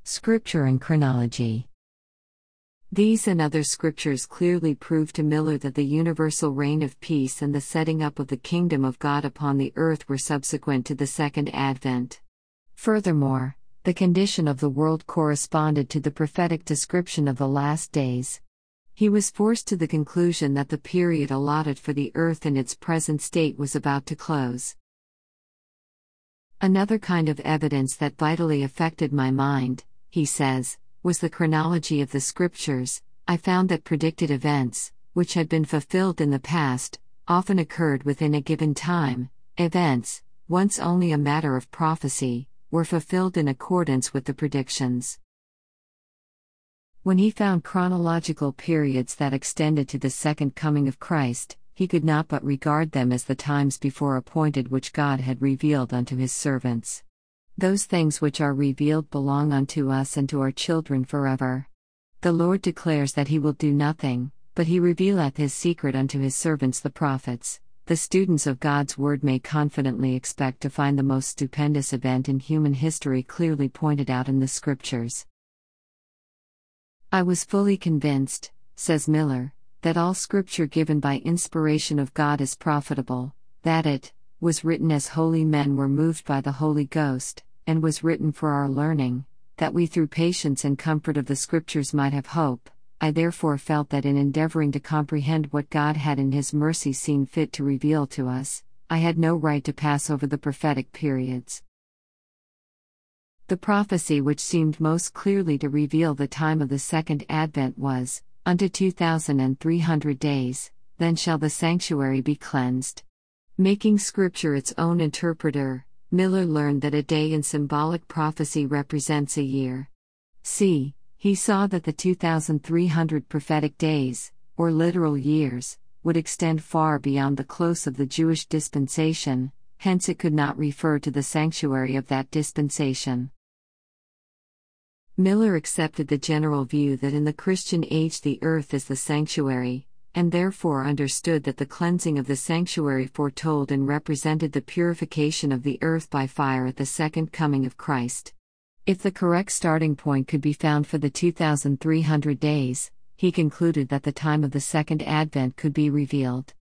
Scripture and chronology. These and other scriptures clearly prove to Miller that the universal reign of peace and the setting up of the kingdom of God upon the earth were subsequent to the Second Advent. Furthermore, the condition of the world corresponded to the prophetic description of the last days. He was forced to the conclusion that the period allotted for the earth in its present state was about to close. Another kind of evidence that vitally affected my mind, he says, was the chronology of the scriptures. I found that predicted events, which had been fulfilled in the past, often occurred within a given time. Events, once only a matter of prophecy, were fulfilled in accordance with the predictions. When he found chronological periods that extended to the second coming of Christ, he could not but regard them as the times before appointed which God had revealed unto his servants. Those things which are revealed belong unto us and to our children forever. The Lord declares that he will do nothing, but he revealeth his secret unto his servants the prophets. The students of God's word may confidently expect to find the most stupendous event in human history clearly pointed out in the scriptures. I was fully convinced, says Miller, that all scripture given by inspiration of God is profitable, that it was written as holy men were moved by the Holy Ghost, and was written for our learning, that we through patience and comfort of the scriptures might have hope. I therefore felt that in endeavoring to comprehend what God had in his mercy seen fit to reveal to us, I had no right to pass over the prophetic periods. The prophecy which seemed most clearly to reveal the time of the Second Advent was, unto 2,300 days, then shall the sanctuary be cleansed. Making Scripture its own interpreter, Miller learned that a day in symbolic prophecy represents a year. He saw that the 2,300 prophetic days, or literal years, would extend far beyond the close of the Jewish dispensation, hence it could not refer to the sanctuary of that dispensation. Miller accepted the general view that in the Christian age the earth is the sanctuary, and therefore understood that the cleansing of the sanctuary foretold and represented the purification of the earth by fire at the second coming of Christ. If the correct starting point could be found for the 2,300 days, he concluded that the time of the Second Advent could be revealed.